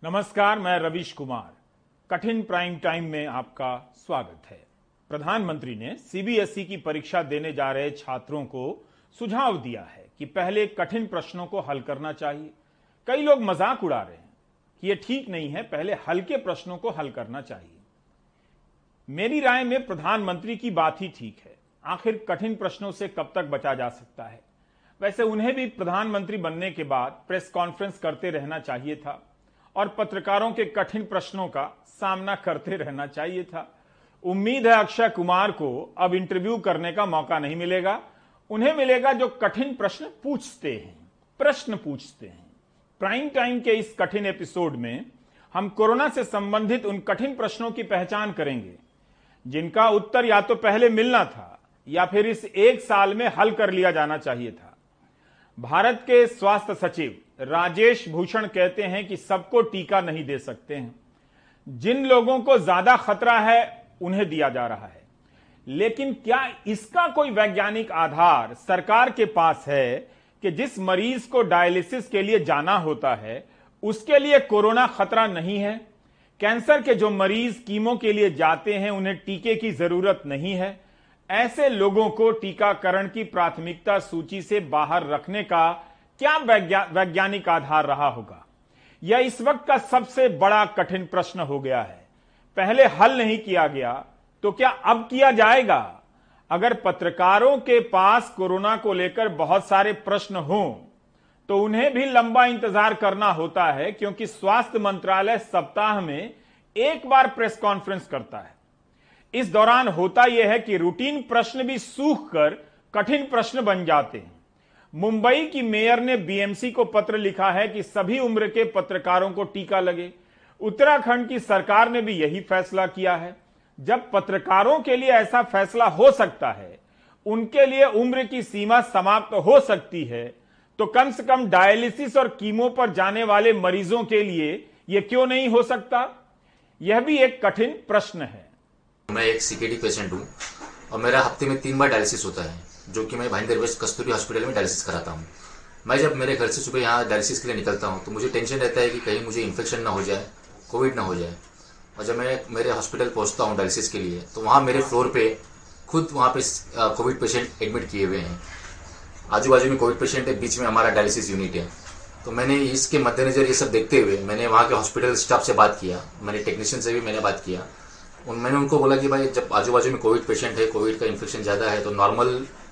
नमस्कार, मैं रवीश कुमार। कठिन प्राइम टाइम में आपका स्वागत है। प्रधानमंत्री ने सीबीएसई की परीक्षा देने जा रहे छात्रों को सुझाव दिया है कि पहले कठिन प्रश्नों को हल करना चाहिए। कई लोग मजाक उड़ा रहे हैं कि यह ठीक नहीं है, पहले हल्के प्रश्नों को हल करना चाहिए। मेरी राय में प्रधानमंत्री की बात ही ठीक है। आखिर कठिन प्रश्नों से कब तक बचा जा सकता है? वैसे उन्हें भी प्रधानमंत्री बनने के बाद प्रेस कॉन्फ्रेंस करते रहना चाहिए था और पत्रकारों के कठिन प्रश्नों का सामना करते रहना चाहिए था। उम्मीद है अक्षय कुमार को अब इंटरव्यू करने का मौका नहीं मिलेगा। उन्हें मिलेगा जो कठिन प्रश्न पूछते हैं। प्राइम टाइम के इस कठिन एपिसोड में हम कोरोना से संबंधित उन कठिन प्रश्नों की पहचान करेंगे जिनका उत्तर या तो पहले मिलना था या फिर इस एक साल में हल कर लिया जाना चाहिए था। भारत के स्वास्थ्य सचिव राजेश भूषण कहते हैं कि सबको टीका नहीं दे सकते हैं। जिन लोगों को ज्यादा खतरा है उन्हें दिया जा रहा है, लेकिन क्या इसका कोई वैज्ञानिक आधार सरकार के पास है कि जिस मरीज को डायलिसिस के लिए जाना होता है उसके लिए कोरोना खतरा नहीं है? कैंसर के जो मरीज कीमो के लिए जाते हैं उन्हें टीके की जरूरत नहीं है। ऐसे लोगों को टीकाकरण की प्राथमिकता सूची से बाहर रखने का क्या वैज्ञानिक आधार रहा होगा? यह इस वक्त का सबसे बड़ा कठिन प्रश्न हो गया है। पहले हल नहीं किया गया तो क्या अब किया जाएगा? अगर पत्रकारों के पास कोरोना को लेकर बहुत सारे प्रश्न हों तो उन्हें भी लंबा इंतजार करना होता है, क्योंकि स्वास्थ्य मंत्रालय सप्ताह में एक बार प्रेस कॉन्फ्रेंस करता है। इस दौरान होता यह है कि रूटीन प्रश्न भी सूख कर कठिन प्रश्न बन जाते हैं। मुंबई की मेयर ने बीएमसी को पत्र लिखा है कि सभी उम्र के पत्रकारों को टीका लगे। उत्तराखंड की सरकार ने भी यही फैसला किया है। जब पत्रकारों के लिए ऐसा फैसला हो सकता है, उनके लिए उम्र की सीमा समाप्त हो सकती है, तो कम से कम डायलिसिस और कीमो पर जाने वाले मरीजों के लिए यह क्यों नहीं हो सकता? यह भी एक कठिन प्रश्न है। मैं एक सीकेडी पेशेंट हूँ और मेरा हफ्ते में 3 बार डायलिसिस होता है, जो कि मैं भाईंदर वेस्ट कस्तूरी हॉस्पिटल में डायलिसिस कराता हूँ। मैं जब मेरे घर से सुबह यहाँ डायलिसिस के लिए निकलता हूँ तो मुझे टेंशन रहता है कि कहीं मुझे इन्फेक्शन ना हो जाए, कोविड ना हो जाए। और जब मैं मेरे हॉस्पिटल पहुँचता हूँ डायलिसिस के लिए तो वहाँ मेरे फ्लोर पे खुद वहाँ पे कोविड पेशेंट एडमिट किए हुए हैं। आजू बाजू में कोविड पेशेंट है, बीच में हमारा डायलिसिस यूनिट है। तो मैंने इसके मद्देनजर ये सब देखते हुए मैंने वहाँ के हॉस्पिटल स्टाफ से बात किया, मैंने टेक्नीशियन से भी मैंने बात किया। मैंने उनको बोला कि भाई जब आजू बाजू में कोविड पेशेंट है, कोविड का इन्फेक्शन ज़्यादा है, तो नॉर्मल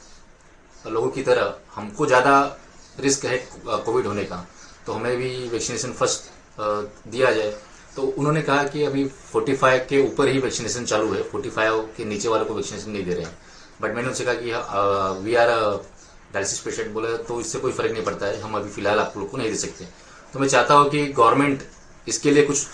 लोगों की तरह हमको ज़्यादा रिस्क है कोविड होने का, तो हमें भी वैक्सीनेशन फर्स्ट दिया जाए। तो उन्होंने कहा कि अभी 45 के ऊपर ही वैक्सीनेशन चालू है, 45 के नीचे वालों को वैक्सीनेशन नहीं दे रहे हैं। बट मैंने उनसे कहा कि वी आर डायलिसिस पेशेंट। बोला तो इससे कोई फर्क नहीं पड़ता है, हम अभी फिलहाल आप लोग को नहीं दे सकते। तो मैं चाहता हूँ कि गवर्नमेंट इसके लिए कुछ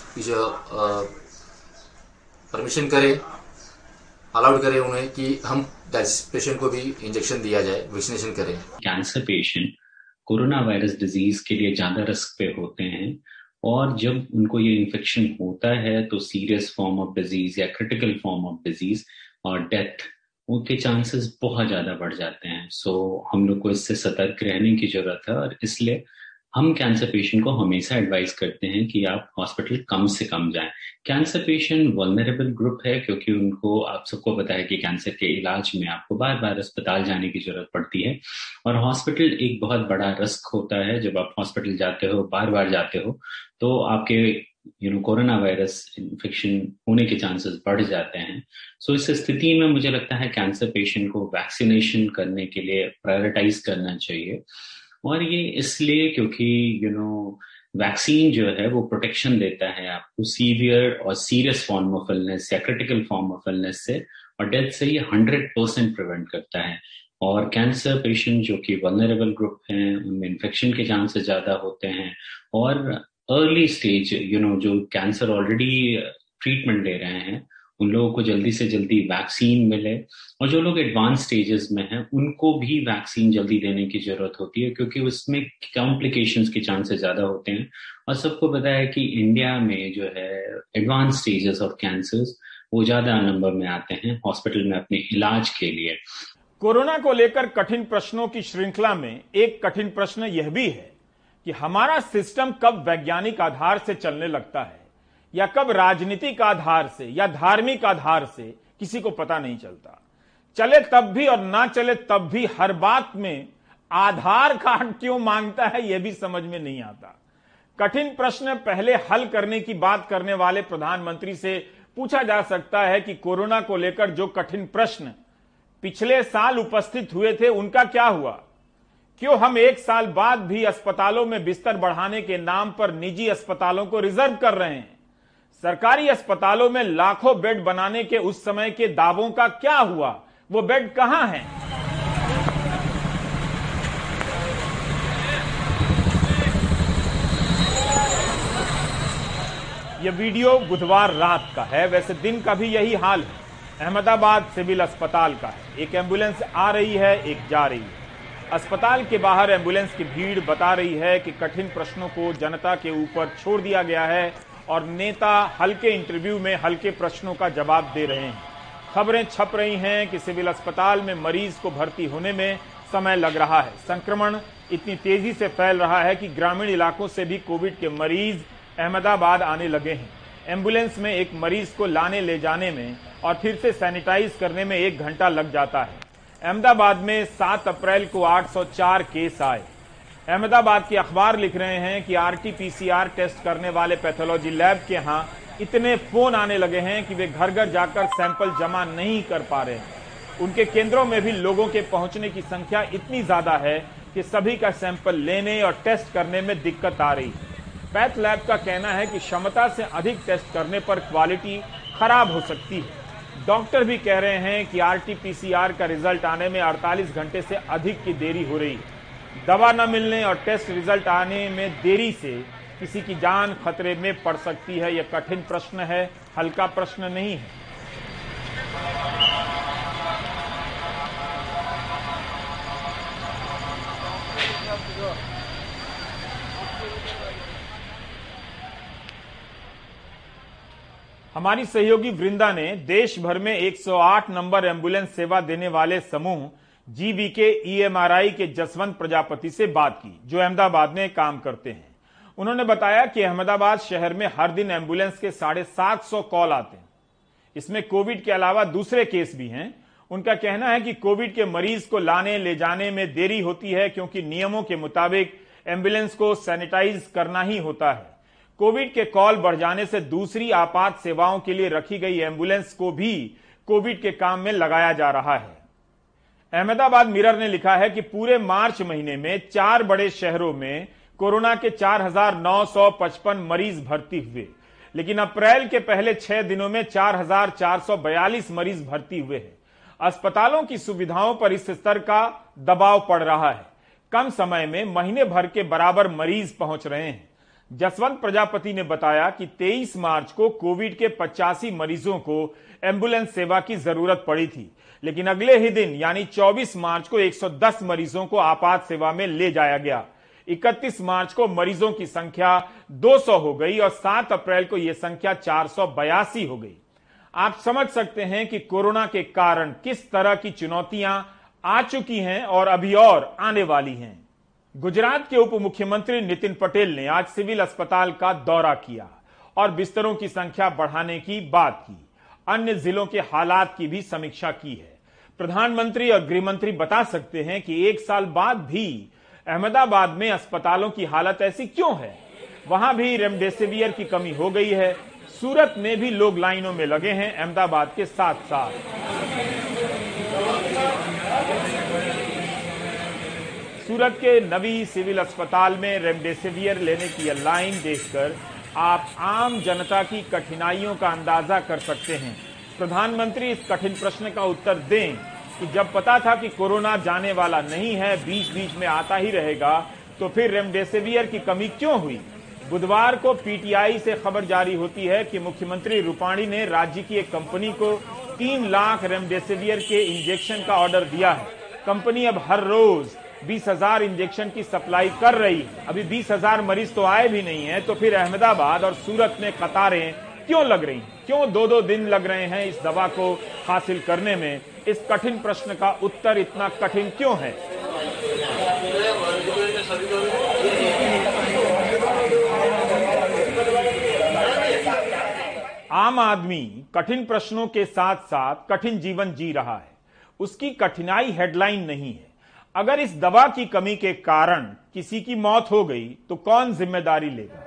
परमिशन करे, अलाउड करे उन्हें कि हम डायलिसिस पेशेंट को भी इंजेक्शन दिया जाए, वैक्सीनेशन करें। Cancer patient corona virus disease के लिए ज्यादा रिस्क पे होते हैं और जब उनको ये इन्फेक्शन होता है तो सीरियस फॉर्म ऑफ डिजीज या क्रिटिकल फॉर्म ऑफ डिजीज और डेथ उनके चांसेस बहुत ज्यादा बढ़ जाते हैं। सो हम लोग को इससे सतर्क रहने की जरूरत है और इसलिए हम कैंसर पेशेंट को हमेशा एडवाइस करते हैं कि आप हॉस्पिटल कम से कम जाएं। कैंसर पेशेंट वल्नरेबल ग्रुप है क्योंकि उनको, आप सबको पता है कि कैंसर के इलाज में आपको बार बार अस्पताल जाने की जरूरत पड़ती है और हॉस्पिटल एक बहुत बड़ा रिस्क होता है। जब आप हॉस्पिटल जाते हो, बार बार जाते हो, तो आपके कोरोना वायरस इन्फेक्शन होने के चांसेस बढ़ जाते हैं। सो इस स्थिति में मुझे लगता है कैंसर पेशेंट को वैक्सीनेशन करने के लिए प्रायोरिटाइज करना चाहिए। और ये इसलिए क्योंकि वैक्सीन जो है वो प्रोटेक्शन देता है आपको सीवियर और सीरियस फॉर्म ऑफ इलनेस या क्रिटिकल फॉर्म ऑफ इलनेस से, और डेथ से ये 100% प्रिवेंट करता है। और कैंसर पेशेंट जो कि वल्नरेबल ग्रुप हैं उनमें इन्फेक्शन के चांसेस ज्यादा होते हैं और अर्ली स्टेज जो कैंसर ऑलरेडी ट्रीटमेंट ले रहे हैं उन लोगों को जल्दी से जल्दी वैक्सीन मिले, और जो लोग एडवांस स्टेजेस में हैं उनको भी वैक्सीन जल्दी देने की जरूरत होती है क्योंकि उसमें कॉम्प्लिकेशंस के चांसेस ज्यादा होते हैं। और सबको पता है कि इंडिया में जो है एडवांस स्टेजेस ऑफ कैंसर्स वो ज्यादा नंबर में आते हैं हॉस्पिटल में अपने इलाज के लिए। कोरोना को लेकर कठिन प्रश्नों की श्रृंखला में एक कठिन प्रश्न यह भी है कि हमारा सिस्टम कब वैज्ञानिक आधार से चलने लगता है या कब राजनीतिक आधार से या धार्मिक आधार से, किसी को पता नहीं चलता। चले तब भी और ना चले तब भी हर बात में आधार कार्ड क्यों मांगता है, यह भी समझ में नहीं आता। कठिन प्रश्न पहले हल करने की बात करने वाले प्रधानमंत्री से पूछा जा सकता है कि कोरोना को लेकर जो कठिन प्रश्न पिछले साल उपस्थित हुए थे उनका क्या हुआ? क्यों हम 1 साल बाद भी अस्पतालों में बिस्तर बढ़ाने के नाम पर निजी अस्पतालों को रिजर्व कर रहे हैं? सरकारी अस्पतालों में लाखों बेड बनाने के उस समय के दावों का क्या हुआ? वो बेड कहां हैं? यह वीडियो बुधवार रात का है, वैसे दिन का भी यही हाल है। अहमदाबाद सिविल अस्पताल का है। एक एम्बुलेंस आ रही है, एक जा रही है। अस्पताल के बाहर एम्बुलेंस की भीड़ बता रही है कि कठिन प्रश्नों को जनता के ऊपर छोड़ दिया गया है और नेता हल्के इंटरव्यू में हल्के प्रश्नों का जवाब दे रहे हैं। खबरें छप रही हैं कि सिविल अस्पताल में मरीज को भर्ती होने में समय लग रहा है। संक्रमण इतनी तेजी से फैल रहा है कि ग्रामीण इलाकों से भी कोविड के मरीज अहमदाबाद आने लगे हैं। एम्बुलेंस में एक मरीज को लाने ले जाने में और फिर से सैनिटाइज करने में 1 घंटा लग जाता है। अहमदाबाद में 7 अप्रैल को 804 केस आए। अहमदाबाद के अखबार लिख रहे हैं कि RT-PCR टेस्ट करने वाले पैथोलॉजी लैब के यहां इतने फोन आने लगे हैं कि वे घर घर जाकर सैंपल जमा नहीं कर पा रहे हैं। उनके केंद्रों में भी लोगों के पहुंचने की संख्या इतनी ज्यादा है कि सभी का सैंपल लेने और टेस्ट करने में दिक्कत आ रही है। पैथ लैब का कहना है कि क्षमता से अधिक टेस्ट करने पर क्वालिटी खराब हो सकती है। डॉक्टर भी कह रहे हैं कि RT-PCR का रिजल्ट आने में 48 घंटे से अधिक की देरी हो रही है। दवा न मिलने और टेस्ट रिजल्ट आने में देरी से किसी की जान खतरे में पड़ सकती है। यह कठिन प्रश्न है, हल्का प्रश्न नहीं है। हमारी सहयोगी वृंदा ने देश भर में 108 नंबर एम्बुलेंस सेवा देने वाले समूह GVK EMRI के जसवंत प्रजापति से बात की, जो अहमदाबाद में काम करते हैं। उन्होंने बताया कि अहमदाबाद शहर में हर दिन एम्बुलेंस के 750 कॉल आते हैं। इसमें कोविड के अलावा दूसरे केस भी हैं। उनका कहना है कि कोविड के मरीज को लाने ले जाने में देरी होती है क्योंकि नियमों के मुताबिक एम्बुलेंस को सैनिटाइज करना ही होता है। कोविड के कॉल बढ़ जाने से दूसरी आपात सेवाओं के लिए रखी गई एम्बुलेंस को भी कोविड के काम में लगाया जा रहा है। अहमदाबाद मिरर ने लिखा है कि पूरे मार्च महीने में 4 बड़े शहरों में कोरोना के 4,955 मरीज भर्ती हुए, लेकिन अप्रैल के पहले 6 दिनों में 4,442 मरीज भर्ती हुए हैं। अस्पतालों की सुविधाओं पर इस स्तर का दबाव पड़ रहा है। कम समय में महीने भर के बराबर मरीज पहुंच रहे हैं। जसवंत प्रजापति ने बताया कि 23 मार्च को कोविड के 85 मरीजों को एम्बुलेंस सेवा की जरूरत पड़ी थी, लेकिन अगले ही दिन यानी 24 मार्च को 110 मरीजों को आपात सेवा में ले जाया गया। 31 मार्च को मरीजों की संख्या 200 हो गई और 7 अप्रैल को यह संख्या 482 हो गई। आप समझ सकते हैं कि कोरोना के कारण किस तरह की चुनौतियां आ चुकी हैं और अभी और आने वाली हैं। गुजरात के उप मुख्यमंत्री नितिन पटेल ने आज सिविल अस्पताल का दौरा किया और बिस्तरों की संख्या बढ़ाने की बात की। अन्य जिलों के हालात की भी समीक्षा की है। प्रधानमंत्री और गृहमंत्री बता सकते हैं कि 1 साल बाद भी अहमदाबाद में अस्पतालों की हालत ऐसी क्यों है? वहां भी रेमडेसिवियर की कमी हो गई है। सूरत में भी लोग लाइनों में लगे हैं अहमदाबाद के साथ साथ। सूरत के नवी सिविल अस्पताल में रेमडेसिवियर लेने की यह लाइन देखकर आप आम जनता की कठिनाइयों का अंदाजा कर सकते हैं। प्रधानमंत्री इस कठिन प्रश्न का उत्तर दें कि जब पता था कि कोरोना जाने वाला नहीं है, बीच बीच में आता ही रहेगा, तो फिर रेमडेसिवियर की कमी क्यों हुई? बुधवार को PTI से खबर जारी होती है कि मुख्यमंत्री रूपाणी ने राज्य की एक कंपनी को 3 लाख रेमडेसिवियर के इंजेक्शन का ऑर्डर दिया है। कंपनी अब हर रोज 20,000 इंजेक्शन की सप्लाई कर रही है। अभी 20,000 मरीज तो आए भी नहीं है, तो फिर अहमदाबाद और सूरत में कतारें क्यों लग रही हैं? क्यों 2-2 दिन लग रहे हैं इस दवा को हासिल करने में? इस कठिन प्रश्न का उत्तर इतना कठिन क्यों है? आम आदमी कठिन प्रश्नों के साथ साथ कठिन जीवन जी रहा है। उसकी कठिनाई हेडलाइन नहीं है। अगर इस दवा की कमी के कारण किसी की मौत हो गई तो कौन जिम्मेदारी लेगा?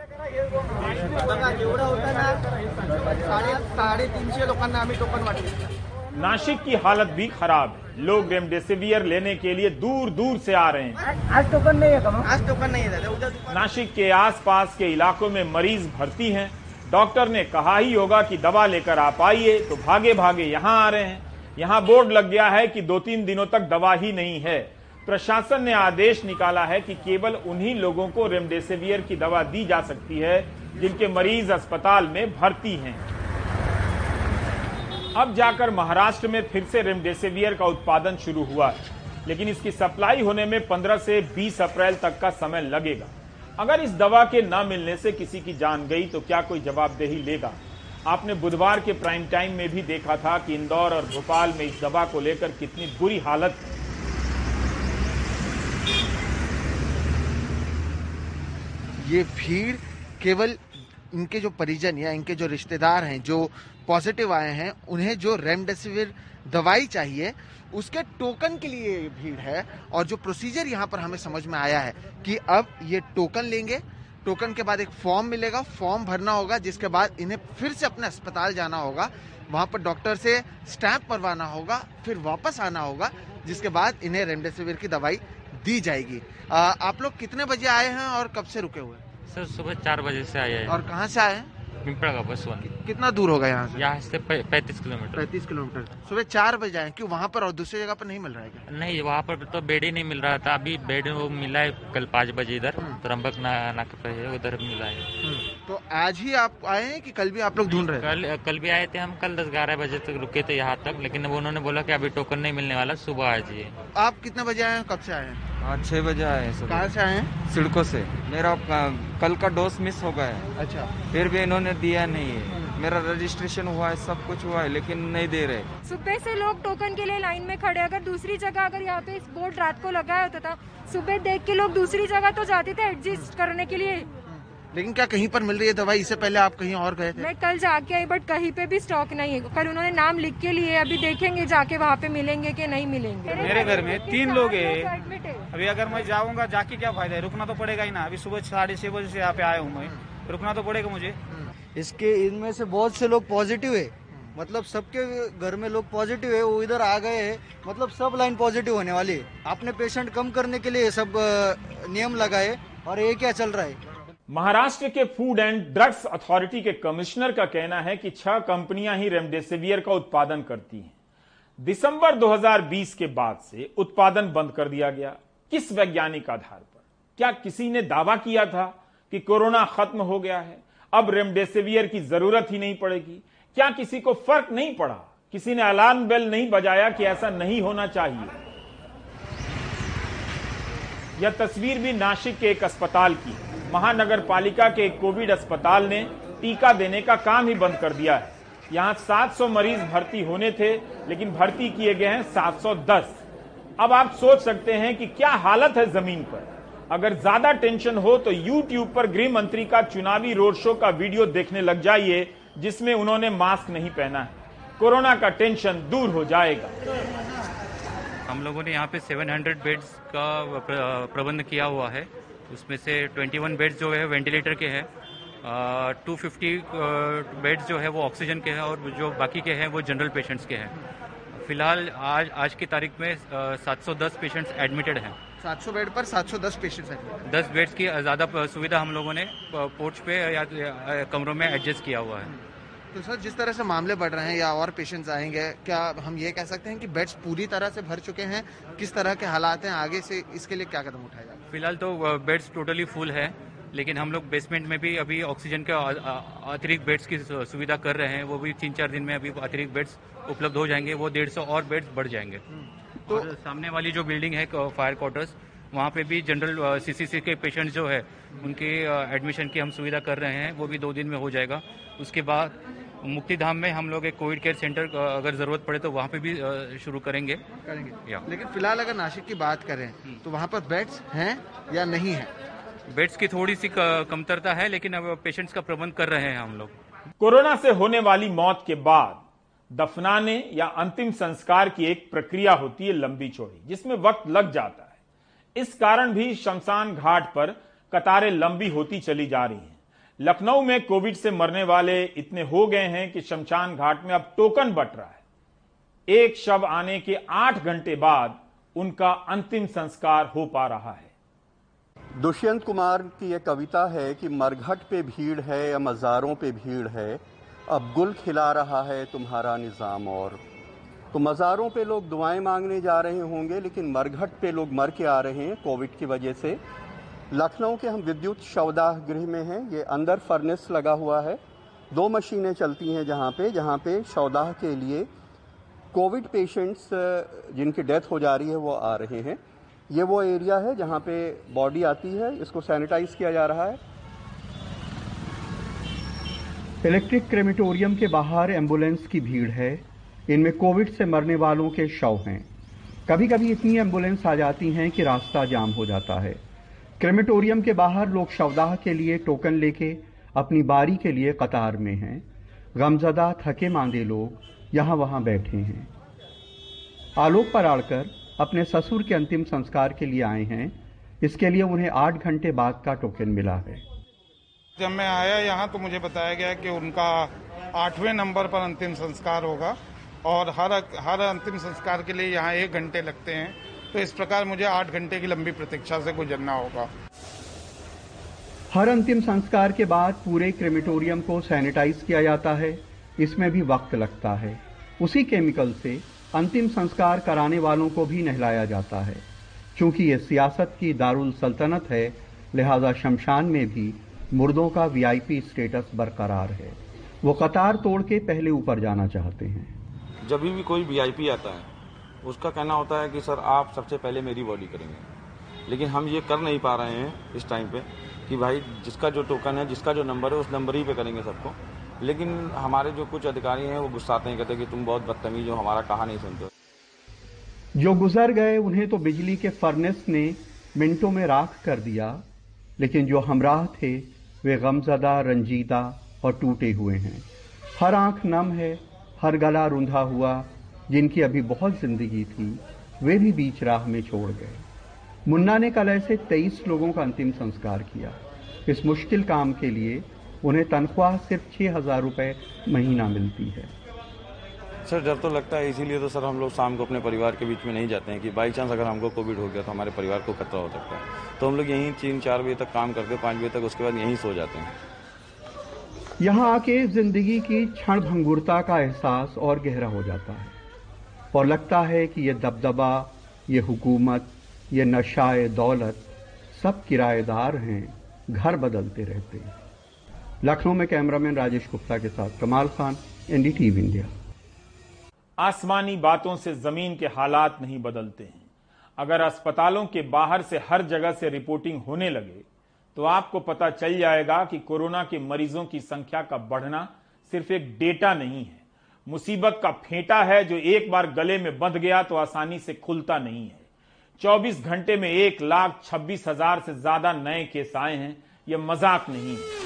350 लोकांना आम्ही टोकन वाटले। नासिक की हालत भी खराब है। लोग रेमडेसिवियर लेने के लिए दूर दूर से आ रहे हैं। आज टोकन नहीं है, आज टोकन नहीं है दादा। नासिक के आसपास के इलाकों में मरीज भर्ती हैं। डॉक्टर ने कहा ही होगा कि दवा लेकर आप आइए, तो भागे भागे यहां आ रहे हैं। यहां बोर्ड लग गया है कि 2-3 दिनों तक दवा ही नहीं है। प्रशासन ने आदेश निकाला है कि केवल उन्हीं लोगों को रेमडेसिवियर की दवा दी जा सकती है जिनके मरीज अस्पताल में भर्ती हैं। अब जाकर महाराष्ट्र में फिर से रेमडेसिवियर का उत्पादन शुरू हुआ है, लेकिन इसकी सप्लाई होने में 15 से 20 अप्रैल तक का समय लगेगा। अगर इस दवा के न मिलने से किसी की जान गई तो क्या कोई जवाबदेही लेगा? आपने बुधवार के प्राइम टाइम में भी देखा था कि इंदौर और भोपाल में इस दवा को लेकर कितनी बुरी हालत है। ये भीड़ केवल इनके जो परिजन या इनके जो रिश्तेदार हैं जो पॉजिटिव आए हैं, उन्हें जो रेमडेसिविर दवाई चाहिए उसके टोकन के लिए ये भीड़ है। और जो प्रोसीजर यहाँ पर हमें समझ में आया है कि अब ये टोकन लेंगे, टोकन के बाद एक फॉर्म मिलेगा, फॉर्म भरना होगा, जिसके बाद इन्हें फिर से अपने अस्पताल जाना होगा, वहां पर डॉक्टर से स्टैंप मरवाना होगा, फिर वापस आना होगा, जिसके बाद इन्हें रेमडेसिविर की दवाई दी जाएगी। आप लोग कितने बजे आए हैं और कब से रुके हुए? सर सुबह 4 बजे से आए हैं। और कहाँ से आए हैं? पिंपड़ा का बसवन। कितना दूर होगा यहाँ से? यहाँ से 35 किलोमीटर। 35 किलोमीटर। सुबह 4 बजे आए, क्यों वहाँ पर और दूसरी जगह पर नहीं मिल रहा है क्या? नहीं, वहाँ पर तो बेड ही नहीं मिल रहा था। अभी बेड वो मिला है कल 5 बजे इधर त्र्यंबक नाके पे है, उधर मिला है। तो आज ही आप आए हैं कि कल भी आप लोग ढूंढ रहे हैं? कल भी आए थे हम। कल 10-11 बजे तक रुके थे यहाँ तक, लेकिन उन्होंने बोला कि अभी टोकन नहीं मिलने वाला, सुबह आ जाइए। आप कितने बजे आए हैं, कब से आए हैं? आज 6 बजे आए हैं। कहाँ से आए हैं? सिडको से। मेरा कल का डोज मिस हो गया है। अच्छा। फिर भी इन्होंने दिया नहीं है। मेरा रजिस्ट्रेशन हुआ है, सब कुछ हुआ है, लेकिन नहीं दे रहे। सुबह से लोग टोकन के लिए लाइन में खड़े। अगर दूसरी जगह, अगर यहाँ पे इस बोर्ड रात को लगाया होता था, सुबह देख के लोग दूसरी जगह तो जाते थे एडजस्ट करने के लिए। लेकिन क्या कहीं पर मिल रही है दवाई? इससे पहले आप कहीं और गए थे? मैं कल जाके आई, बट कहीं पे भी स्टॉक नहीं है। कल उन्होंने नाम लिख के लिए, अभी देखेंगे जाके वहाँ पे मिलेंगे कि नहीं मिलेंगे। मेरे घर में 3 लोग हैं। अभी अगर मैं जाऊंगा, जाके क्या फायदा है? रुकना तो पड़ेगा ही ना। अभी सुबह 6:30 बजे से यहाँ पे आया हूँ मैं, रुकना तो पड़ेगा मुझे। इसके इनमें से बहुत से लोग पॉजिटिव है, मतलब सबके घर में लोग पॉजिटिव है, वो इधर आ गए हैं, मतलब सब लाइन पॉजिटिव होने वाली है। आपने पेशेंट कम करने के लिए सब नियम लगाए, और ये क्या चल रहा है? महाराष्ट्र के फूड एंड ड्रग्स अथॉरिटी के कमिश्नर का कहना है कि 6 कंपनियां ही रेमडेसिवियर का उत्पादन करती हैं। दिसंबर 2020 के बाद से उत्पादन बंद कर दिया गया। किस वैज्ञानिक आधार पर? क्या किसी ने दावा किया था कि कोरोना खत्म हो गया है, अब रेमडेसिवियर की जरूरत ही नहीं पड़ेगी? क्या किसी को फर्क नहीं पड़ा? किसी ने अलार्म बेल नहीं बजाया कि ऐसा नहीं होना चाहिए? यह तस्वीर भी नासिक के एक अस्पताल की है। महानगर पालिका के एक कोविड अस्पताल ने टीका देने का काम ही बंद कर दिया है। यहां 700 मरीज भर्ती होने थे, लेकिन भर्ती किए गए हैं 710। अब आप सोच सकते हैं कि क्या हालत है जमीन पर। अगर ज्यादा टेंशन हो तो YouTube पर गृह मंत्री का चुनावी रोड शो का वीडियो देखने लग जाइए, जिसमें उन्होंने मास्क नहीं पहना है। कोरोना का टेंशन दूर हो जाएगा। हम लोगों ने यहाँ पे 700 बेड्स का प्रबंध किया हुआ है। उसमें से 21 बेड्स जो है वेंटिलेटर के हैं, 250 बेड्स जो है वो ऑक्सीजन के हैं, और जो बाकी के हैं वो जनरल पेशेंट्स के हैं। फिलहाल आज की तारीख में 710 पेशेंट्स एडमिटेड हैं। 700 बेड पर 710 पेशेंट्स हैं। 10 बेड्स की ज़्यादा सुविधा हम लोगों ने पोर्च पे या कमरों में एडजस्ट किया हुआ है। तो सर, जिस तरह से मामले बढ़ रहे हैं या और पेशेंट्स आएंगे, क्या हम ये कह सकते हैं कि बेड्स पूरी तरह से भर चुके हैं? किस तरह के हालात हैं आगे से, इसके लिए क्या कदम उठाए जाएंगे? फिलहाल तो बेड्स टोटली फुल है, लेकिन हम लोग बेसमेंट में भी अभी ऑक्सीजन के अतिरिक्त बेड्स की सुविधा कर रहे हैं। वो भी 3-4 दिन में अभी अतिरिक्त बेड्स उपलब्ध हो जाएंगे। वो 150 और बेड्स बढ़ जाएंगे। तो सामने वाली जो बिल्डिंग है फायर क्वार्टर्स, वहाँ पे भी जनरल CCC के पेशेंट जो है उनके एडमिशन की हम सुविधा कर रहे हैं। वो भी 2 दिन में हो जाएगा। उसके बाद मुक्तिधाम में हम लोग एक कोविड केयर सेंटर अगर जरूरत पड़े तो वहाँ पे भी शुरू करेंगे। लेकिन फिलहाल अगर नासिक की बात करें तो वहाँ पर बेड्स हैं या नहीं है? बेड्स की थोड़ी सी कमतरता है, लेकिन अब पेशेंट्स का प्रबंध कर रहे हैं हम लोग। कोरोना से होने वाली मौत के बाद दफनाने या अंतिम संस्कार की एक प्रक्रिया होती है लंबी चौड़ी, जिसमें वक्त लग जाता है। इस कारण भी शमशान घाट पर कतारें लंबी होती चली जा रही हैं। लखनऊ में कोविड से मरने वाले इतने हो गए हैं कि शमशान घाट में अब टोकन बंट रहा है। एक शव आने के 8 घंटे बाद उनका अंतिम संस्कार हो पा रहा है। दुष्यंत कुमार की यह कविता है कि मरघट पे भीड़ है या मज़ारों पे भीड़ है, अब गुल खिला रहा है तुम्हारा निज़ाम। और तो मज़ारों पे लोग दुआएं मांगने जा रहे होंगे, लेकिन मरघट पे लोग मर के आ रहे हैं कोविड की वजह से। लखनऊ के हम विद्युत शवदाह गृह में हैं। ये अंदर फर्नेस लगा हुआ है, 2 मशीनें चलती हैं जहाँ पे शवदाह के लिए कोविड पेशेंट्स जिनकी डेथ हो जा रही है वो आ रहे हैं। ये वो एरिया है जहाँ पे बॉडी आती है, इसको सैनिटाइज किया जा रहा है। इलेक्ट्रिक क्रेमेटोरियम के बाहर एम्बुलेंस की भीड़ है। इनमें कोविड से मरने वालों के शव हैं। कभी कभी इतनी एम्बुलेंस आ जाती हैं कि रास्ता जाम हो जाता है। क्रेमेटोरियम के बाहर लोग शवदाह के लिए टोकन लेके अपनी बारी के लिए कतार में हैं। गमजदा थके मांदे लोग यहाँ वहाँ बैठे हैं। आलोक पराड़कर अपने ससुर के अंतिम संस्कार के लिए आए हैं। इसके लिए उन्हें 8 घंटे बाद का टोकन मिला है। जब मैं आया यहाँ तो मुझे बताया गया कि उनका 8वें नंबर पर अंतिम संस्कार होगा और हर अंतिम संस्कार के लिए यहाँ 1 घंटे लगते हैं। तो इस प्रकार मुझे 8 घंटे की लंबी प्रतीक्षा से गुजरना होगा। हर अंतिम संस्कार के बाद पूरे क्रेमेटोरियम को सैनिटाइज किया जाता है। इसमें भी वक्त लगता है। उसी केमिकल से अंतिम संस्कार कराने वालों को भी नहलाया जाता है। चूंकि ये सियासत की दारुल सल्तनत है, लिहाजा शमशान में भी मुर्दों का वीआईपी स्टेटस बरकरार है। वो कतार तोड़ के पहले ऊपर जाना चाहते हैं। जब भी कोई वीआईपी आता है उसका कहना होता है कि सर आप सबसे पहले मेरी बॉडी करेंगे, लेकिन हम ये कर नहीं पा रहे हैं इस टाइम पे कि भाई जिसका जो टोकन है, जिसका जो नंबर है, उस नंबर ही पे करेंगे सबको। लेकिन हमारे जो कुछ अधिकारी हैं वो गुस्साते हैं, कहते हैं कि तुम बहुत बदतमीज हो, हमारा कहा नहीं सुनते। जो गुजर गए उन्हें तो बिजली के फर्नेस ने मिनटों में राख कर दिया, लेकिन जो हमराह थे वे गमजदा, रंजीदा और टूटे हुए हैं। हर आंख नम है, हर गला रुंधा हुआ। जिनकी अभी बहुत जिंदगी थी वे भी बीच राह में छोड़ गए। मुन्ना ने कल ऐसे 23 लोगों का अंतिम संस्कार किया। इस मुश्किल काम के लिए उन्हें तनख्वाह सिर्फ 6,000 रुपए महीना मिलती है। सर डर तो लगता है, इसीलिए तो सर हम लोग शाम को अपने परिवार के बीच में नहीं जाते हैं कि बाई चांस अगर हमको कोविड हो गया तो हमारे परिवार को खतरा हो सकता है। तो हम लोग यहीं 3-4 बजे तक काम करते, 5 बजे तक, उसके बाद यहीं सो जाते हैं। यहाँ आके जिंदगी की क्षण भंगुरता का एहसास और गहरा हो जाता है और लगता है कि ये दबदबा, ये हुकूमत, ये नशाए दौलत सब किराएदार हैं, घर बदलते रहते हैं। लखनऊ में कैमरामैन राजेश गुप्ता के साथ कमाल खान, एनडीटीवी इंडिया। आसमानी बातों से जमीन के हालात नहीं बदलते हैं। अगर अस्पतालों के बाहर से हर जगह से रिपोर्टिंग होने लगे तो आपको पता चल जाएगा कि कोरोना के मरीजों की संख्या का बढ़ना सिर्फ एक डेटा नहीं है, मुसीबत का फेंटा है जो एक बार गले में बंध गया तो आसानी से खुलता नहीं है। 24 घंटे में 1,26,000 से ज्यादा नए केस आए हैं। यह मजाक नहीं है।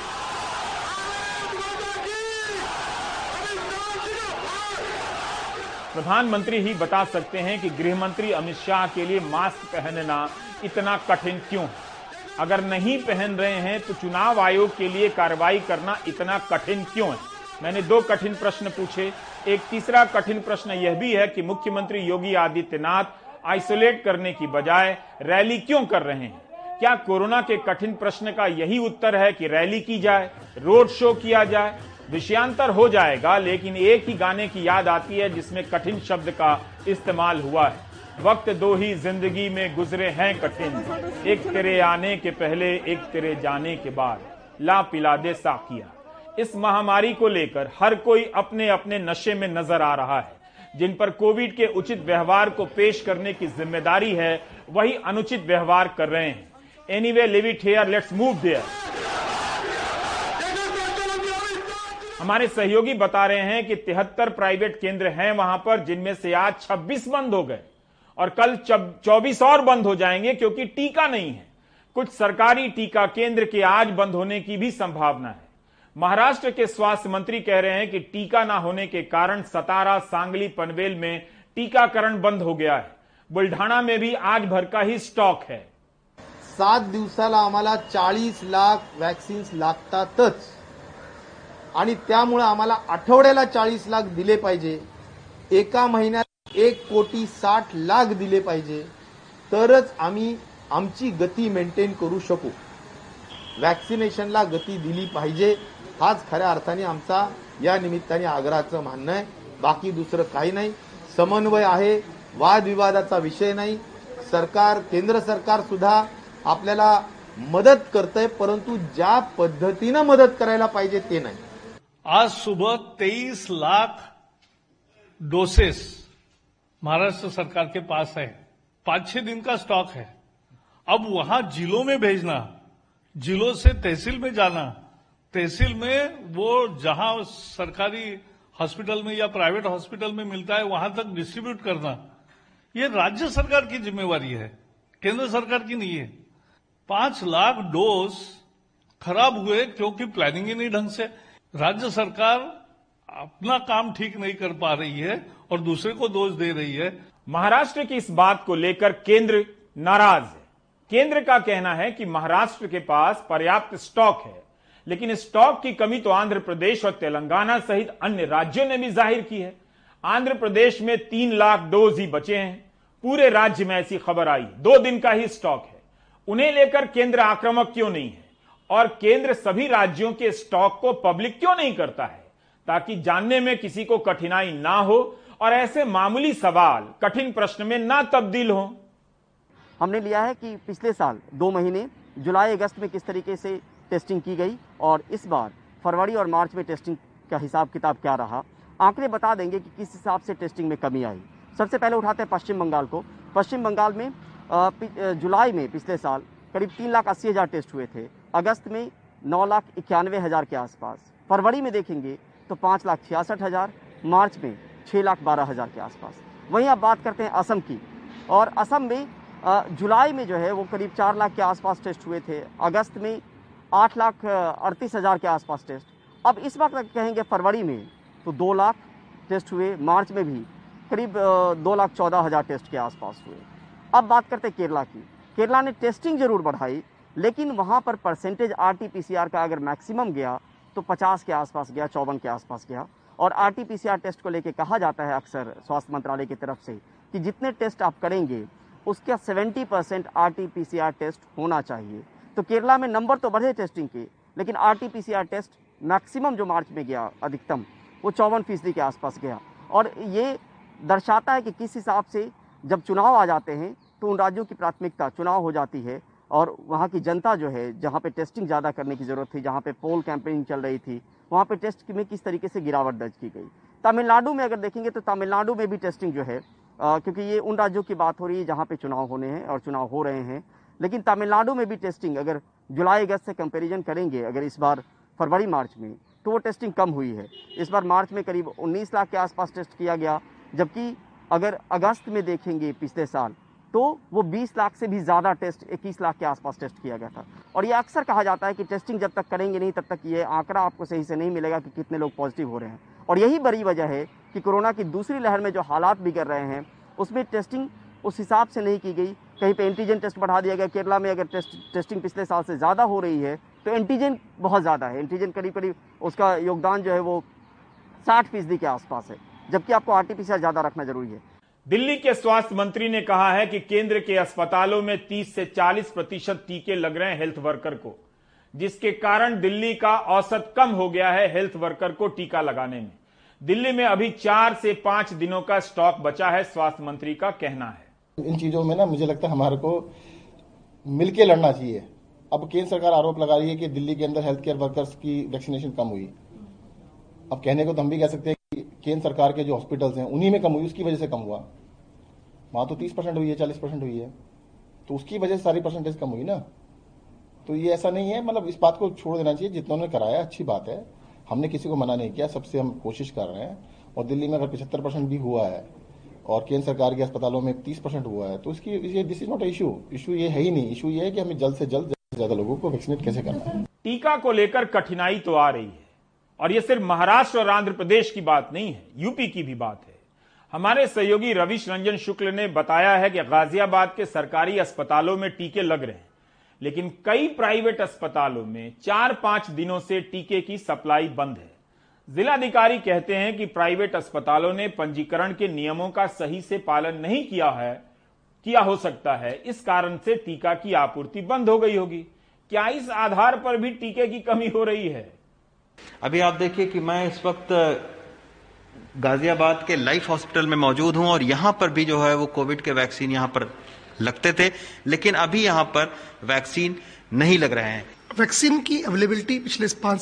प्रधानमंत्री ही बता सकते हैं कि गृह मंत्री अमित शाह के लिए मास्क पहनना इतना कठिन क्यों है। अगर नहीं पहन रहे हैं तो चुनाव आयोग के लिए कार्रवाई करना इतना कठिन क्यों है। मैंने 2 कठिन प्रश्न पूछे। एक तीसरा कठिन प्रश्न यह भी है कि मुख्यमंत्री योगी आदित्यनाथ आइसोलेट करने की बजाय रैली क्यों कर रहे हैं। क्या कोरोना के कठिन प्रश्न का यही उत्तर है कि रैली की जाए, रोड शो किया जाए? विषयांतर हो जाएगा, लेकिन एक ही गाने की याद आती है जिसमें कठिन शब्द का इस्तेमाल हुआ है। वक्त 2 ही जिंदगी में गुजरे हैं कठिन, एक तेरे आने के पहले, एक तेरे जाने के बाद, ला पिला दे साकिया। इस महामारी को लेकर हर कोई अपने अपने नशे में नजर आ रहा है। जिन पर कोविड के उचित व्यवहार को पेश करने की जिम्मेदारी है वही अनुचित व्यवहार कर रहे हैं। Anyway, leave it here, let's move there. हमारे सहयोगी बता रहे हैं कि 73 प्राइवेट केंद्र हैं वहां पर, जिनमें से आज 26 बंद हो गए और कल 24 और बंद हो जाएंगे क्योंकि टीका नहीं है। कुछ सरकारी टीका केंद्र के आज बंद होने की भी संभावना है। महाराष्ट्र के स्वास्थ्य मंत्री कह रहे हैं कि टीका ना होने के कारण सतारा, सांगली, पनवेल में टीकाकरण बंद हो गया है। बुलढाणा में भी आज भर का ही स्टॉक है। 7 दिवसाला आम्हाला 40 लाख वॅक्सिन्स लागतातच आणि त्यामुळे आम्हाला आठवड्याला 40 लाख दिले पाहिजे, एका महिन्यात 1,60,00,000 दिले पाहिजे, तरच आम्ही आमची गती मेंटेन करू शकू। वॅक्सिनेशनला गती दिली पाहिजे, हाच खऱ्या अर्थाने आमचा या निमित्ताने आग्रहाचं म्हणणं आहे। बाकी दुसरं काही नाही। समन्वय आहे, वादविवादाचा विषय नाही। सरकार, केंद्र सरकार सुद्धा आपल्याला मदत करतंय, परंतु ज्या पद्धतीनं मदत करायला पाहिजे ते नाही। आज सुबह 23 लाख डोसेस महाराष्ट्र सरकार के पास है। 5-6 दिन का स्टॉक है। अब वहां जिलों में भेजना, जिलों से तहसील में जाना, तहसील में वो जहां सरकारी हॉस्पिटल में या प्राइवेट हॉस्पिटल में मिलता है वहां तक डिस्ट्रीब्यूट करना, ये राज्य सरकार की जिम्मेवारी है, केंद्र सरकार की नहीं है। 5 लाख डोज खराब हुए क्योंकि प्लानिंग ही नहीं ढंग से। राज्य सरकार अपना काम ठीक नहीं कर पा रही है और दूसरे को दोष दे रही है। महाराष्ट्र की इस बात को लेकर केंद्र नाराज है। केंद्र का कहना है कि महाराष्ट्र के पास पर्याप्त स्टॉक है, लेकिन स्टॉक की कमी तो आंध्र प्रदेश और तेलंगाना सहित अन्य राज्यों ने भी जाहिर की है। आंध्र प्रदेश में 3 लाख डोज ही बचे हैं। पूरे राज्य में ऐसी खबर आई, 2 दिन का ही स्टॉक है। उन्हें लेकर केंद्र आक्रामक क्यों नहीं है और केंद्र सभी राज्यों के स्टॉक को पब्लिक क्यों नहीं करता है, ताकि जानने में किसी को कठिनाई ना हो और ऐसे मामूली सवाल कठिन प्रश्न में ना तब्दील हो। हमने लिया है कि पिछले साल 2 महीने जुलाई अगस्त में किस तरीके से टेस्टिंग की गई और इस बार फरवरी और मार्च में टेस्टिंग का हिसाब किताब क्या रहा। आंकड़े बता देंगे कि किस हिसाब से टेस्टिंग में कमी आई। सबसे पहले उठाते हैं पश्चिम बंगाल को। पश्चिम बंगाल में जुलाई में पिछले साल करीब 3,80,000 टेस्ट हुए थे। अगस्त में 9,91,000 के आसपास। फरवरी में देखेंगे तो 5,66,000, मार्च में 6,12,000 के आसपास। वहीं अब बात करते हैं असम की, और असम में जुलाई में जो है वो करीब 4 लाख के आसपास टेस्ट हुए थे। अगस्त में 8,38,000 के आसपास टेस्ट। अब इस वक्त कहेंगे फरवरी में तो 2 लाख टेस्ट हुए, मार्च में भी करीब 2,14,000 टेस्ट के आसपास हुए। अब बात करते हैं केरला की। केरला ने टेस्टिंग जरूर बढ़ाई, लेकिन वहाँ पर परसेंटेज RT-PCR का अगर मैक्सिमम गया तो 50 के आसपास गया, 54 के आसपास गया। और RT-PCR टेस्ट को लेकर कहा जाता है अक्सर स्वास्थ्य मंत्रालय की तरफ से कि जितने टेस्ट आप करेंगे उसका 70% RT-PCR टेस्ट होना चाहिए। तो केरला में नंबर तो बढ़े टेस्टिंग के, लेकिन RT-PCR टेस्ट मैक्सिमम जो मार्च में गया अधिकतम वो 54% के आसपास गया। और ये दर्शाता है कि किस हिसाब से जब चुनाव आ जाते हैं तो उन राज्यों की प्राथमिकता चुनाव हो जाती है और वहाँ की जनता जो है, जहाँ पे टेस्टिंग ज़्यादा करने की ज़रूरत थी, जहाँ पे पोल कैंपेनिंग चल रही थी, वहाँ पे टेस्ट में किस तरीके से गिरावट दर्ज की गई। तमिलनाडु में अगर देखेंगे तो तमिलनाडु में भी टेस्टिंग जो है, क्योंकि ये उन राज्यों की बात हो रही है जहाँ पे चुनाव होने हैं और चुनाव हो रहे हैं, लेकिन तमिलनाडु में भी टेस्टिंग अगर जुलाई अगस्त से कंपेरिजन करेंगे अगर इस बार फरवरी मार्च में, तो वो टेस्टिंग कम हुई है। इस बार मार्च में करीब 19 लाख के आसपास टेस्ट किया गया, जबकि अगर अगस्त में देखेंगे पिछले साल तो वो 20 लाख से भी ज़्यादा टेस्ट, 21 लाख के आसपास टेस्ट किया गया था। और ये अक्सर कहा जाता है कि टेस्टिंग जब तक करेंगे नहीं तब तक ये आंकड़ा आपको सही से नहीं मिलेगा कि कितने लोग पॉजिटिव हो रहे हैं। और यही बड़ी वजह है कि कोरोना की दूसरी लहर में जो हालात बिगड़ रहे हैं उसमें टेस्टिंग उस हिसाब से नहीं की गई। कहीं पे एंटीजन टेस्ट बढ़ा दिया गया। केरला में अगर टेस्टिंग पिछले साल से ज़्यादा हो रही है तो एंटीजन बहुत ज़्यादा है। एंटीजन करीब करीब उसका योगदान जो है वो 60% के आसपास है, जबकि आपको RT-PCR ज़्यादा रखना जरूरी है। दिल्ली के स्वास्थ्य मंत्री ने कहा है कि केंद्र के अस्पतालों में 30 से 40% टीके लग रहे हैं हेल्थ वर्कर को, जिसके कारण दिल्ली का औसत कम हो गया है हेल्थ वर्कर को टीका लगाने में। दिल्ली में अभी 4 से 5 दिनों का स्टॉक बचा है, स्वास्थ्य मंत्री का कहना है। इन चीजों में ना मुझे लगता है हमारे को मिलके लड़ना चाहिए। अब केंद्र सरकार आरोप लगा रही है कि दिल्ली के अंदर हेल्थ केयर वर्कर्स की वैक्सीनेशन कम हुई। अब कहने को तो हम भी कह सकते हैं कि केंद्र सरकार के जो हॉस्पिटल्स हैं उन्हीं में कम हुई, उसकी वजह से कम हुआ। वहां तो 30% हुई है, 40% हुई है, तो उसकी वजह से सारी परसेंटेज कम हुई ना। तो ये ऐसा नहीं है, मतलब इस बात को छोड़ देना चाहिए। जितनों ने कराया अच्छी बात है, हमने किसी को मना नहीं किया, सबसे हम कोशिश कर रहे हैं। और दिल्ली में अगर 75% भी हुआ है और केंद्र सरकार के अस्पतालों में 30% हुआ है तो इसकी this is not issue. Issue ये है ही नहीं। इशू ये है कि हमें जल्द से ज्यादा लोगों को वैक्सीनेट कैसे करना है। टीका को लेकर कठिनाई तो आ रही है, और यह सिर्फ महाराष्ट्र और आंध्र प्रदेश की बात नहीं है, यूपी की भी बात है। हमारे सहयोगी रविश रंजन शुक्ल ने बताया है कि गाजियाबाद के सरकारी अस्पतालों में टीके लग रहे हैं, लेकिन कई प्राइवेट अस्पतालों में 4-5 दिनों से टीके की सप्लाई बंद है। जिलाधिकारी कहते हैं कि प्राइवेट अस्पतालों ने पंजीकरण के नियमों का सही से पालन नहीं किया हो सकता है, इस कारण से टीका की आपूर्ति बंद हो गई होगी। क्या इस आधार पर भी टीके की कमी हो रही है? अभी आप देखिए कि मैं इस वक्त गाजियाबाद के लाइफ हॉस्पिटल में मौजूद हूं और यहां पर भी जो है वो कोविड के वैक्सीन यहां पर लगते थे, लेकिन अभी यहां पर वैक्सीन नहीं लग रहे हैं। वैक्सीन की अवेलेबिलिटी पिछले 5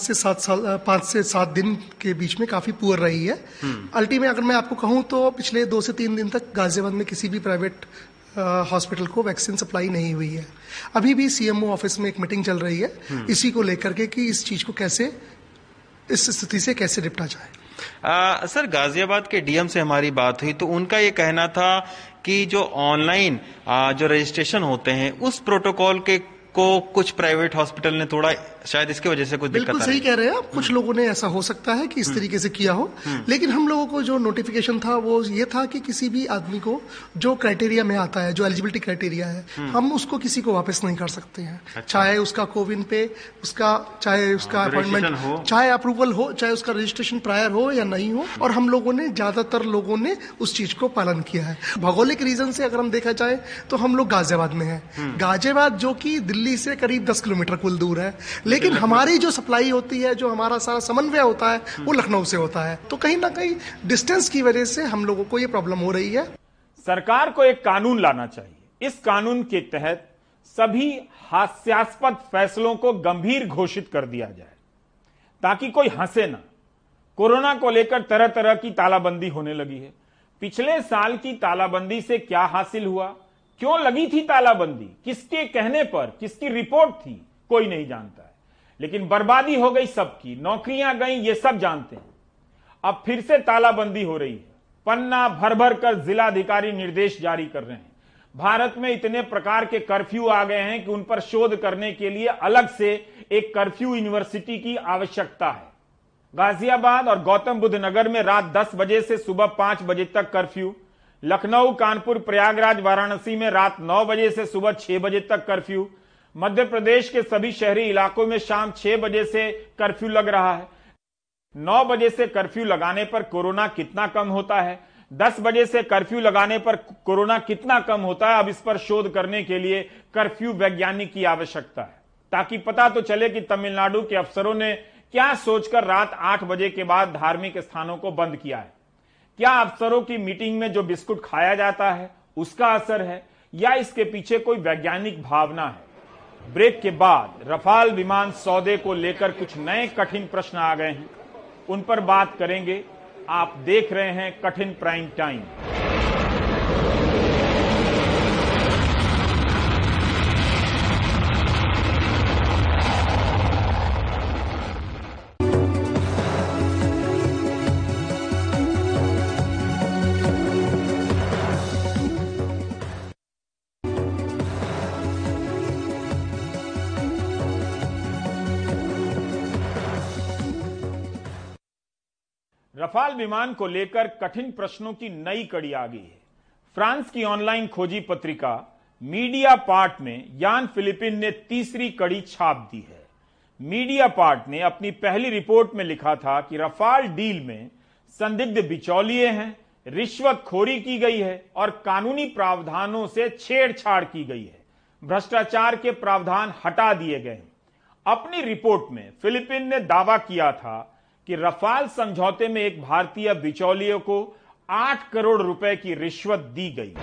से 7 दिन के बीच में काफी पुअर रही है। अल्टीमेट अगर मैं आपको कहूं तो पिछले 2 से 3 दिन तक गाजियाबाद में किसी भी प्राइवेट हॉस्पिटल को वैक्सीन सप्लाई नहीं हुई है। अभी भी सीएमओ ऑफिस में एक मीटिंग चल रही है इसी को लेकर के कि इस चीज को कैसे, इस स्थिति से कैसे निपटा जाए। सर, गाजियाबाद के डीएम से हमारी बात हुई तो उनका ये कहना था कि जो ऑनलाइन जो रजिस्ट्रेशन होते हैं उस प्रोटोकॉल के को कुछ प्राइवेट हॉस्पिटल ने थोड़ा शायद इसके वजह से कुछ दिक्कत बिल्कुल सही कह रहे हैं आप। कुछ लोगों ने ऐसा हो सकता है कि इस तरीके से किया हो, लेकिन हम लोगों को जो नोटिफिकेशन था वो ये था कि किसी भी आदमी को जो क्राइटेरिया में आता है, जो एलिजिबिलिटी क्राइटेरिया है, हम उसको किसी को वापस नहीं कर सकते हैं। अच्छा। चाहे उसका कोविन पे चाहे उसका अपॉइंटमेंट, चाहे अप्रूवल हो, चाहे उसका रजिस्ट्रेशन प्रायर हो या नहीं हो। और हम लोगों ने, ज्यादातर लोगों ने उस चीज को पालन किया है। भौगोलिक रीजन से अगर हम देखा जाए तो हम लोग गाजियाबाद में हैं। गाजियाबाद जो कि दिल्ली से करीब 10 किलोमीटर कुल दूर है, लेकिन हमारी जो सप्लाई होती है, जो हमारा सारा समन्वय होता है, वो लखनऊ से होता है। तो कहीं ना कहीं डिस्टेंस की वजह से हम लोगों को ये प्रॉब्लम हो रही है। सरकार को एक कानून लाना चाहिए। इस कानून के तहत सभी हास्यास्पद फैसलों को गंभीर घोषित कर दिया जाए ताकि कोई हंसे ना। कोरोना को लेकर तरह तरह की तालाबंदी होने लगी है। पिछले साल की तालाबंदी से क्या हासिल हुआ, क्यों लगी थी तालाबंदी, किसके कहने पर, किसकी रिपोर्ट थी, कोई नहीं जानता है। लेकिन बर्बादी हो गई सबकी, नौकरियां गई, ये सब जानते हैं। अब फिर से तालाबंदी हो रही है। पन्ना भर भर कर जिलाधिकारी निर्देश जारी कर रहे हैं। भारत में इतने प्रकार के कर्फ्यू आ गए हैं कि उन पर शोध करने के लिए अलग से एक कर्फ्यू यूनिवर्सिटी की आवश्यकता है। गाजियाबाद और गौतम बुद्ध नगर में रात 10 बजे से सुबह 5 बजे तक कर्फ्यू। लखनऊ, कानपुर, प्रयागराज, वाराणसी में रात 9 बजे से सुबह 6 बजे तक कर्फ्यू। मध्य प्रदेश के सभी शहरी इलाकों में शाम 6 बजे से कर्फ्यू लग रहा है। 9 बजे से कर्फ्यू लगाने पर कोरोना कितना कम होता है, 10 बजे से कर्फ्यू लगाने पर कोरोना कितना कम होता है, अब इस पर शोध करने के लिए कर्फ्यू वैज्ञानिक की आवश्यकता है, ताकि पता तो चले कि तमिलनाडु के अफसरों ने क्या सोचकर रात 8 बजे के बाद धार्मिक स्थानों को बंद किया है। क्या अफसरों की मीटिंग में जो बिस्कुट खाया जाता है उसका असर है, या इसके पीछे कोई वैज्ञानिक भावना है? ब्रेक के बाद रफाल विमान सौदे को लेकर कुछ नए कठिन प्रश्न आ गए हैं, उन पर बात करेंगे। आप देख रहे हैं कठिन प्राइम टाइम। रफाल विमान को लेकर कठिन प्रश्नों की नई कड़ी आ गई है। फ्रांस की ऑनलाइन खोजी पत्रिका मीडिया पार्ट में यान फिलिपिन ने तीसरी कड़ी छाप दी है। मीडिया पार्ट ने अपनी पहली रिपोर्ट में लिखा था कि रफाल डील में संदिग्ध बिचौलिए हैं, रिश्वतखोरी की गई है और कानूनी प्रावधानों से छेड़छाड़ की गई है। भ्रष्टाचार के प्रावधान हटा दिए गए। अपनी रिपोर्ट में फिलिपिन ने दावा किया था कि रफाल समझौते में एक भारतीय बिचौलिए को 8 करोड़ रुपए की रिश्वत दी गई।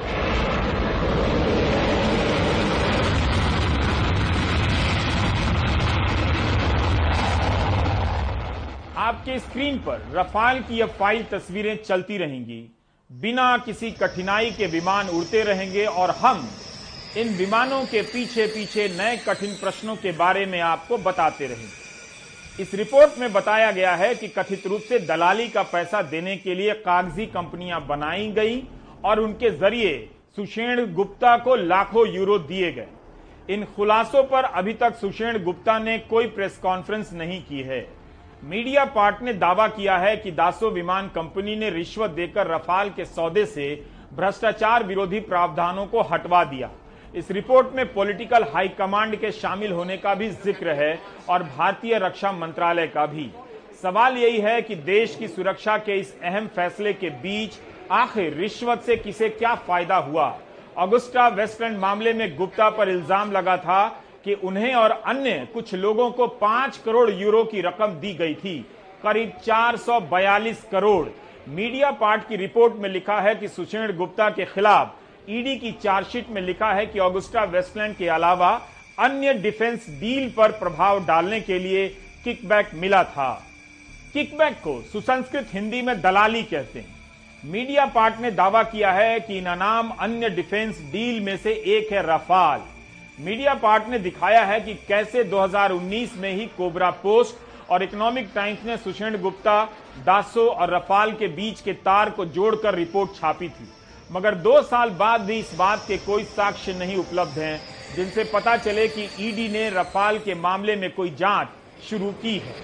आपके स्क्रीन पर रफाल की यह फाइल तस्वीरें चलती रहेंगी। बिना किसी कठिनाई के विमान उड़ते रहेंगे और हम इन विमानों के पीछे पीछे नए कठिन प्रश्नों के बारे में आपको बताते रहेंगे। इस रिपोर्ट में बताया गया है कि कथित रूप से दलाली का पैसा देने के लिए कागजी कंपनियां बनाई गई और उनके जरिए सुषेण गुप्ता को लाखों यूरो दिए गए। इन खुलासों पर अभी तक सुषेण गुप्ता ने कोई प्रेस कॉन्फ्रेंस नहीं की है। मीडिया पार्ट ने दावा किया है कि दासो विमान कंपनी ने रिश्वत देकर रफाल के सौदे से भ्रष्टाचार विरोधी प्रावधानों को हटवा दिया। इस रिपोर्ट में पॉलिटिकल हाईकमांड के शामिल होने का भी जिक्र है और भारतीय रक्षा मंत्रालय का भी। सवाल यही है कि देश की सुरक्षा के इस अहम फैसले के बीच आखिर रिश्वत से किसे क्या फायदा हुआ। ऑगस्टा वेस्टलैंड मामले में गुप्ता पर इल्जाम लगा था कि उन्हें और अन्य कुछ लोगों को 5 करोड़ यूरो की रकम दी गई थी, करीब 442 करोड़। मीडिया पार्ट की रिपोर्ट में लिखा है कि सुषेण गुप्ता के खिलाफ ईडी की चार्जशीट में लिखा है कि ऑगस्टा वेस्टलैंड के अलावा अन्य डिफेंस डील पर प्रभाव डालने के लिए किकबैक मिला था। किकबैक को सुसंस्कृत हिंदी में दलाली कहते हैं। मीडिया पार्ट ने दावा किया है कि इन अनाम अन्य डिफेंस डील में से एक है रफाल। मीडिया पार्ट ने दिखाया है कि कैसे 2019 में ही कोबरा पोस्ट और इकोनॉमिक टाइम्स ने सुषेण गुप्ता, दासो और रफाल के बीच के तार को जोड़कर रिपोर्ट छापी थी, मगर 2 साल बाद भी इस बात के कोई साक्ष्य नहीं उपलब्ध हैं जिनसे पता चले कि ईडी ने रफाल के मामले में कोई जांच शुरू की है।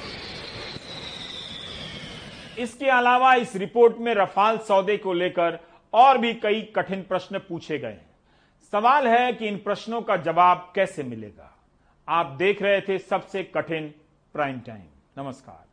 इसके अलावा इस रिपोर्ट में रफाल सौदे को लेकर और भी कई कठिन प्रश्न पूछे गए हैं। सवाल है कि इन प्रश्नों का जवाब कैसे मिलेगा। आप देख रहे थे सबसे कठिन प्राइम टाइम। नमस्कार।